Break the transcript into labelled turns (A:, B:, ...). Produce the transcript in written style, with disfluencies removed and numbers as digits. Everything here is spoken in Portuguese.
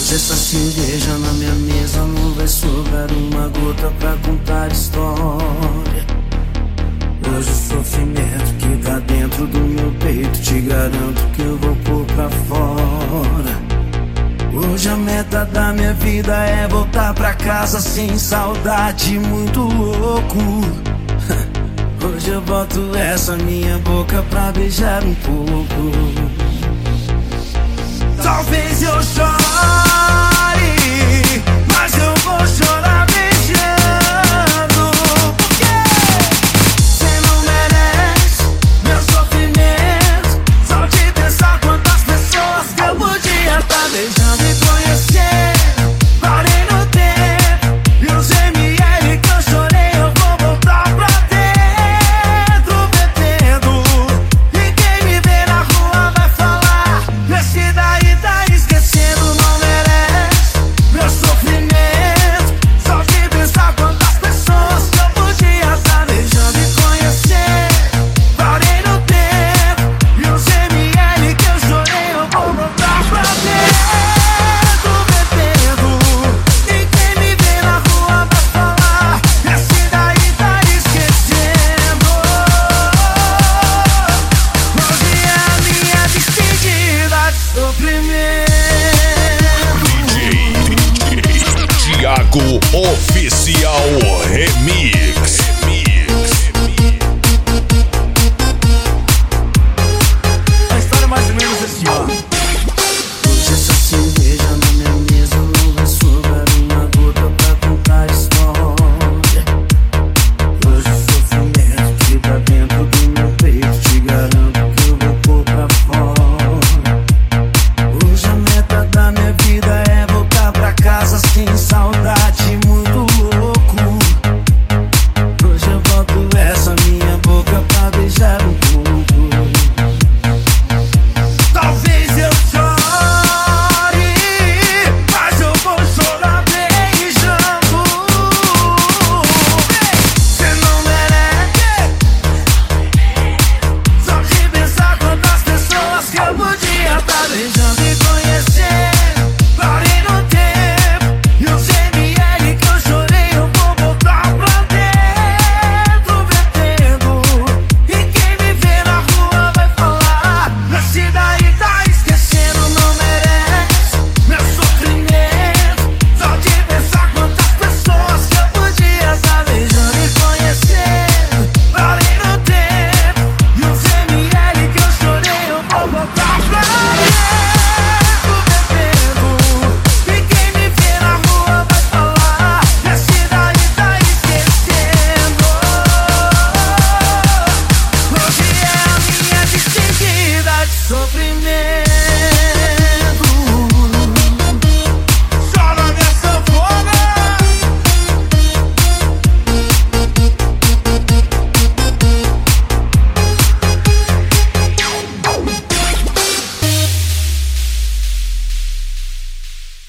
A: Hoje essa cerveja na minha mesa não vai sobrar uma gota pra contar história. Hoje o sofrimento que tá dentro do meu peito, te garanto que eu vou pôr pra fora. Hoje a meta da minha vida é voltar pra casa sem saudade, muito louco. Hoje eu boto essa minha boca pra beijar um pouco. Talvez eu chore, mas eu vou chorar beijando. Porque cê não merece meu sofrimento. Só de pensar quantas pessoas que eu podia tá beijando e conhecer. Parei no tempo e os ml que eu chorei eu vou voltar pra dentro bebendo. E quem me vê na rua vai falar: esse daí tá esquecendo, não merece meu sofrimento. Só de pensar quantas pessoas que eu podia tá beijando e conhecer. Parei no tempo e os ml que eu chorei eu vou voltar pra dentro bebendo. E quem me vê na rua vai falar: esse daí tá esquecendo. Hoje é a minha despedida de sofrimento.
B: DJ Thiago Oficial Remix.